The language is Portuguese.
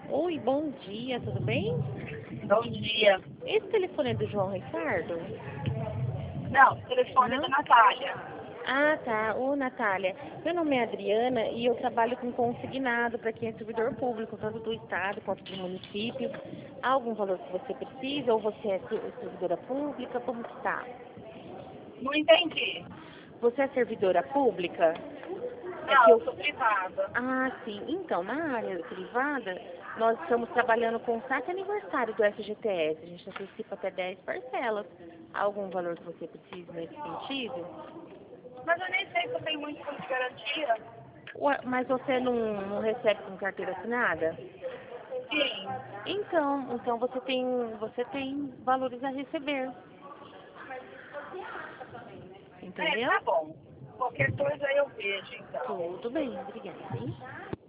Oi, bom dia, tudo bem? Bom dia. Esse telefone é do João Ricardo? Não, o telefone é da Não? Natália. Ah, tá. Ô, Natália, meu nome é Adriana e eu trabalho com consignado para quem é servidor público, tanto do Estado quanto do município. Há algum valor que você precisa ou você é servidora pública? Como que tá? Não entendi. Você é servidora pública? É Não, que eu eu... sou privada. Ah, sim. Então, na área privada, nós estamos trabalhando com o saque aniversário do FGTS. A gente antecipa até 10 parcelas. Há algum valor que você precisa nesse sentido? Mas eu nem sei se eu tenho muito fundo de garantia. Ué, mas você não recebe com carteira assinada? Sim. Então você tem valores a receber, É, entendeu? tá bom. Qualquer coisa eu vejo, então. Tudo bem, obrigada, hein?